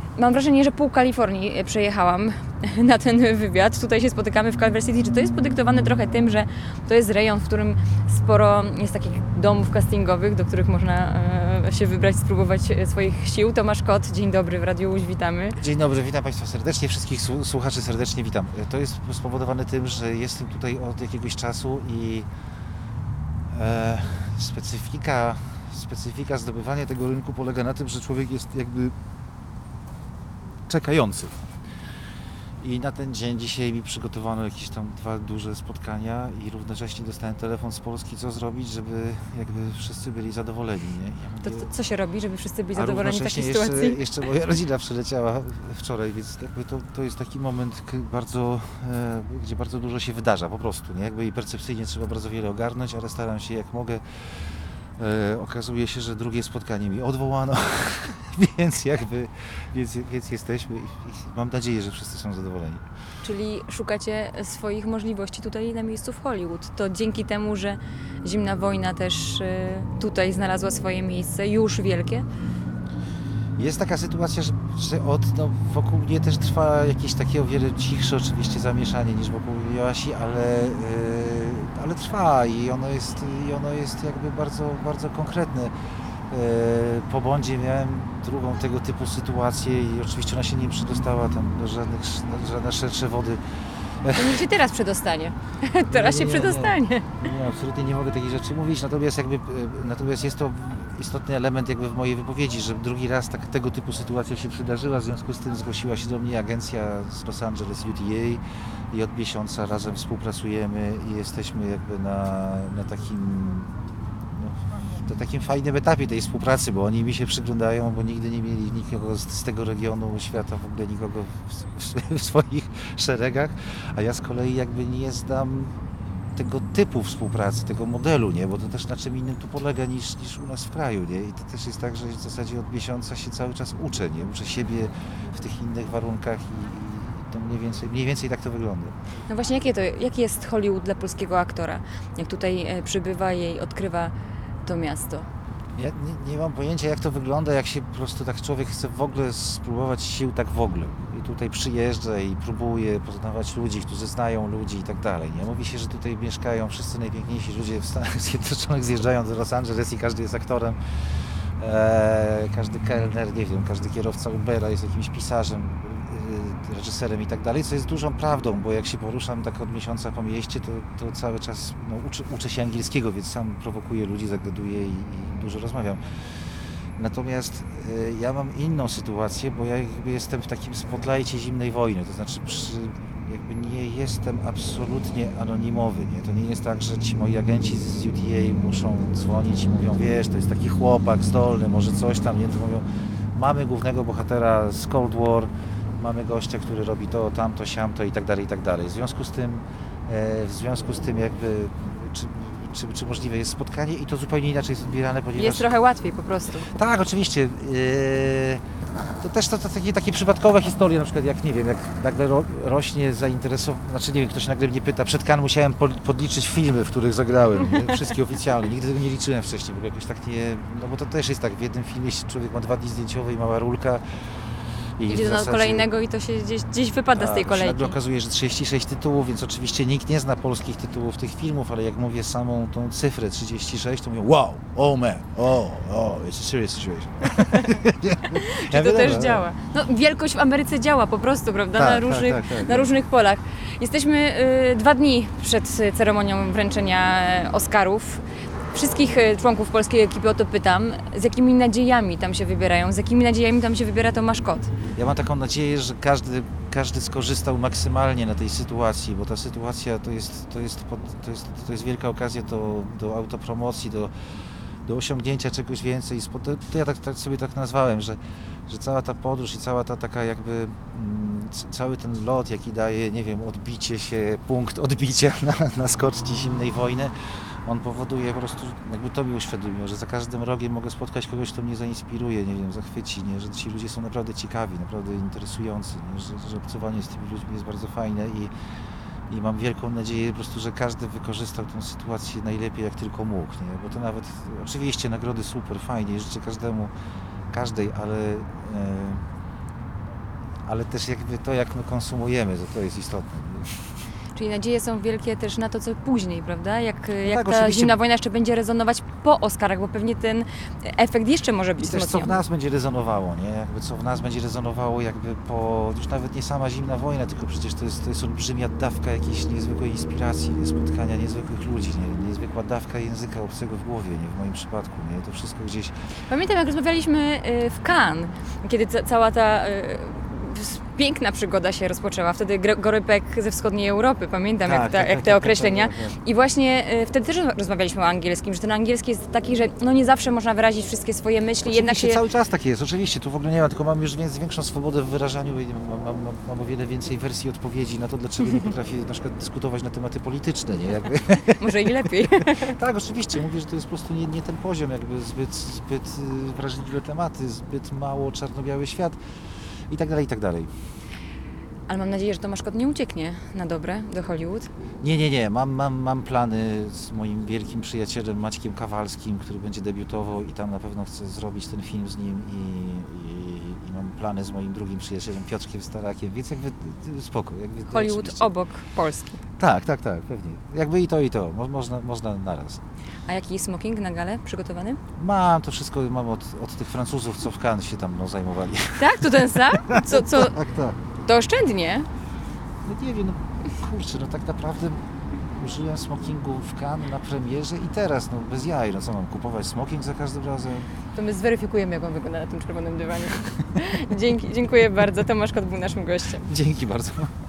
Mam wrażenie, że pół Kalifornii przejechałam na ten wywiad. Tutaj się spotykamy w Culver City. Czy to jest podyktowane trochę tym, że to jest rejon, w którym sporo jest takich domów castingowych, do których można się wybrać, spróbować swoich sił? Tomasz Kot, dzień dobry, w Radiu Łódź, witamy. Dzień dobry, witam Państwa serdecznie, wszystkich słuchaczy serdecznie witam. To jest spowodowane tym, że jestem tutaj od jakiegoś czasu i specyfika zdobywania tego rynku polega na tym, że człowiek jest jakby czekający. I na ten dzień dzisiaj mi przygotowano jakieś tam 2 duże spotkania i równocześnie dostałem telefon z Polski, co zrobić, żeby jakby wszyscy byli zadowoleni. Nie? Ja mówię, To co się robi, żeby wszyscy byli zadowoleni w takiej sytuacji? Jeszcze moja rodzina przyleciała wczoraj, więc jakby to jest taki moment gdzie bardzo dużo się wydarza po prostu. Nie? Jakby i percepcyjnie trzeba bardzo wiele ogarnąć, ale staram się jak mogę. Okazuje się, że drugie spotkanie mi odwołano, więc jesteśmy i mam nadzieję, że wszyscy są zadowoleni. Czyli szukacie swoich możliwości tutaj na miejscu w Hollywood. To dzięki temu, że Zimna Wojna też tutaj znalazła swoje miejsce, już wielkie? Jest taka sytuacja, że wokół mnie też trwa jakieś takie o wiele cichsze oczywiście zamieszanie niż wokół Joasi, ale trwa i ono jest jakby bardzo, bardzo konkretne. Po Bondzie miałem drugą tego typu sytuację i oczywiście ona się nie przedostała tam do żadne szersze wody. To niech się teraz przedostanie. Teraz się przedostanie. Nie, absolutnie nie mogę takich rzeczy mówić, natomiast jest to istotny element jakby w mojej wypowiedzi, że drugi raz tego typu sytuacja się przydarzyła, w związku z tym zgłosiła się do mnie agencja z Los Angeles UTA i od miesiąca razem współpracujemy i jesteśmy jakby na takim fajnym etapie tej współpracy, bo oni mi się przyglądają, bo nigdy nie mieli nikogo z tego regionu świata, w ogóle nikogo w swoich szeregach, a ja z kolei jakby nie znam tego typu współpracy, tego modelu, nie? Bo to też na czym innym tu polega niż u nas w kraju, nie? I to też jest tak, że w zasadzie od miesiąca się cały czas uczę, nie? Uczę siebie w tych innych warunkach i to mniej więcej tak to wygląda. No właśnie, jaki jest Hollywood dla polskiego aktora? Jak tutaj przybywa i odkrywa to miasto? Ja nie mam pojęcia, jak to wygląda, jak się po prostu tak człowiek chce w ogóle spróbować sił tak w ogóle. I tutaj przyjeżdża i próbuje poznawać ludzi, którzy znają ludzi i tak dalej. Nie? Mówi się, że tutaj mieszkają wszyscy najpiękniejsi ludzie w Stanach Zjednoczonych, zjeżdżają do Los Angeles i każdy jest aktorem. Każdy kelner, nie wiem, każdy kierowca Ubera jest jakimś pisarzem, reżyserem i tak dalej, co jest dużą prawdą, bo jak się poruszam tak od miesiąca po mieście, to cały czas uczę się angielskiego, więc sam prowokuję ludzi, zagaduję i dużo rozmawiam. Natomiast ja mam inną sytuację, bo ja jakby jestem w takim spotlightie zimnej wojny, to znaczy jakby nie jestem absolutnie anonimowy, nie? To nie jest tak, że ci moi agenci z UTA muszą dzwonić i mówią, wiesz, to jest taki chłopak zdolny, może coś tam, nie? To mówią, mamy głównego bohatera z Cold War, mamy gościa, który robi to, tamto, siamto i tak dalej, i tak dalej. W związku z tym jakby czy możliwe jest spotkanie i to zupełnie inaczej jest odbierane, ponieważ... Jest trochę łatwiej po prostu. Tak, oczywiście. To też to takie przypadkowe historie, na przykład jak, nie wiem, jak nagle rośnie zainteresowanie, znaczy nie wiem, ktoś nagle mnie pyta, przed Cannes musiałem podliczyć filmy, w których zagrałem, nie? Wszystkie oficjalnie, nigdy tego nie liczyłem wcześniej, bo jakoś tak nie, no bo to też jest tak, w jednym filmie człowiek ma 2 dni zdjęciowe i mała rulka. Idzie do kolejnego i to się gdzieś wypada z tej kolejki. Nagle okazuje, że 36 tytułów, więc oczywiście nikt nie zna polskich tytułów tych filmów, ale jak mówię samą tą cyfrę 36, to mówię wow, oh man, it's a serious situation. Czy to też działa? No, wielkość w Ameryce działa po prostu, prawda? Tak, na różnych polach. Jesteśmy 2 dni przed ceremonią wręczenia Oscarów. Wszystkich członków polskiej ekipy o to pytam, z jakimi nadziejami tam się wybierają, z jakimi nadziejami tam się wybiera Tomasz Kot? Ja mam taką nadzieję, że każdy skorzystał maksymalnie na tej sytuacji, bo ta sytuacja to jest wielka okazja do autopromocji, do osiągnięcia czegoś więcej. To ja tak sobie tak nazwałem, że cała ta podróż i cała ta taka jakby cały ten lot, jaki daje, nie wiem, odbicie się, punkt odbicia na skoczni zimnej wojny, on powoduje po prostu, jakby to mi uświadomiło, że za każdym rogiem mogę spotkać kogoś, kto mnie zainspiruje, nie wiem, zachwyci, nie? Że ci ludzie są naprawdę ciekawi, naprawdę interesujący, nie? Że obcowanie z tymi ludźmi jest bardzo fajne i mam wielką nadzieję po prostu, że każdy wykorzystał tę sytuację najlepiej jak tylko mógł, nie? Bo to nawet, oczywiście nagrody super, fajnie, życzę każdej, ale też jakby to, jak my konsumujemy, to jest istotne. Czyli nadzieje są wielkie też na to, co później, prawda? Jak tak, ta oczywiście. Zimna wojna jeszcze będzie rezonować po Oscarach, bo pewnie ten efekt jeszcze może być I też co w wzmocniony. nas będzie rezonowało, nie? Jakby co w nas będzie rezonowało jakby po, już nawet nie sama zimna wojna, tylko przecież to jest olbrzymia dawka jakiejś niezwykłej inspiracji, spotkania niezwykłych ludzi, nie? Niezwykła dawka języka obcego w głowie, nie? W moim przypadku, nie? To wszystko gdzieś... Pamiętam, jak rozmawialiśmy w Cannes, kiedy cała ta piękna przygoda się rozpoczęła. Wtedy Gorypek ze wschodniej Europy, pamiętam jak te określenia. Tak. I właśnie wtedy też rozmawialiśmy o angielskim, że ten angielski jest taki, że no nie zawsze można wyrazić wszystkie swoje myśli, jednak się... Cały czas tak jest, oczywiście, tu w ogóle nie ma, tylko mam już większą swobodę w wyrażaniu, mam o wiele więcej wersji odpowiedzi na to, dlaczego nie potrafię na przykład dyskutować na tematy polityczne, nie? Jakby... Może i lepiej. Tak, oczywiście, mówię, że to jest po prostu nie ten poziom, jakby zbyt wrażliwe tematy, zbyt mało czarno-biały świat i tak dalej, i tak dalej. Ale mam nadzieję, że Tomasz Kot nie ucieknie na dobre do Hollywood. Nie, mam plany z moim wielkim przyjacielem Maćkiem Kawalskim, który będzie debiutował i tam na pewno chcę zrobić ten film z nim i mam plany z moim drugim przyjacielem Piotrkiem Starakiem, więc jakby spoko. Jakby Hollywood oczywiście. obok Polski. Tak, pewnie. Jakby i to. Można naraz. A jaki smoking na galę przygotowany? Mam to wszystko, mam od tych Francuzów, co w Cannes się tam zajmowali. Tak? To ten sam? Co? Tak. To oszczędnie. No nie wiem, no kurczę, no tak naprawdę użyłem smokingu w Cannes na premierze i teraz, no bez jaj, no co mam kupować smoking za każdym razem? To my zweryfikujemy, jak on wygląda na tym czerwonym dywanie. Dziękuję bardzo. Tomasz Kot był naszym gościem. Dzięki bardzo.